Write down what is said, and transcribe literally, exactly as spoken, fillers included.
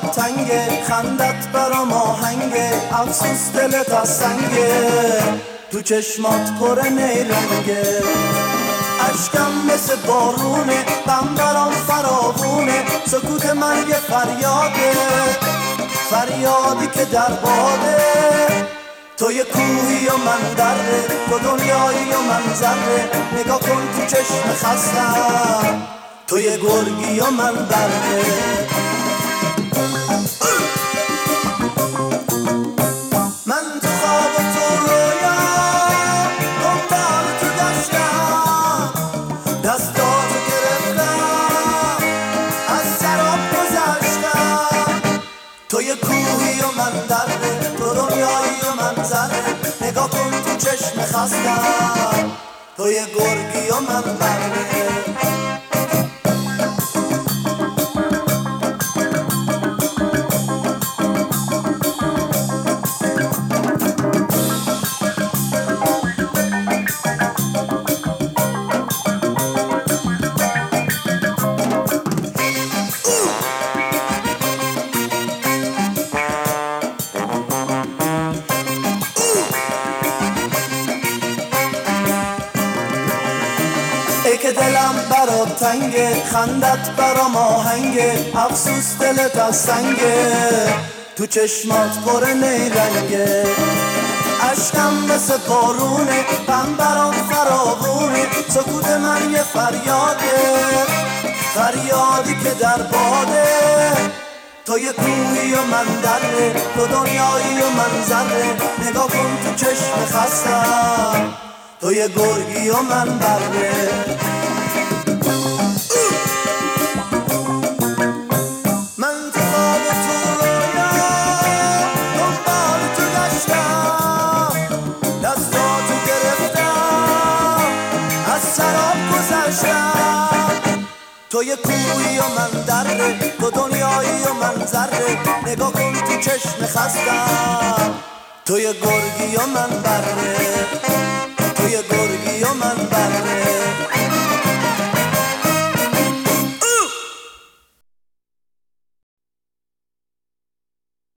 برات تنگه، خندت برام آهنگه، افسوس دلت از سنگه، تو چشمات پر نیرنگه، اشکم مثل بارونه، غم برام فراوونه، سکوت من یه فریاده، فریادی که در باده، تو یه کوهی و من دره، تو دنیایی و من ذره، نگاه کن تو چشم خستم، تو یه گرگی و من بره. من تو خواب و تو رویا دنبال تو گشتم، دستاتو گرفتم از سراب گذشتم، تو یه کوهی و من دره، تو دنیایی و من ذره، نگاه کن تو چشم خستم، تو یه گرگی و من بره. ای که دلم برات تنگه، خندت برام آهنگه، افسوس دلت از سنگه، تو چشمات پر نیرنگه، اشکم مثل بارونه، غم برام فراوونه، سکوت من یه فریاده، فریادی که در باده، تو یه کوهی و من دره، تو دنیایی و من ذره، نگاه کن تو چشم خستم، تو یه گرگی و من بره. من تو خواب و تو رویا دنبال تو گشتم، دستاتو گرفتم از سراب گذشتم، تو یه کوهی و من دره، تو دنیایی و من ذره، نگاه کن تو چشم خستم، تو یه گرگی و من بره، تو یه گرگی و من بره.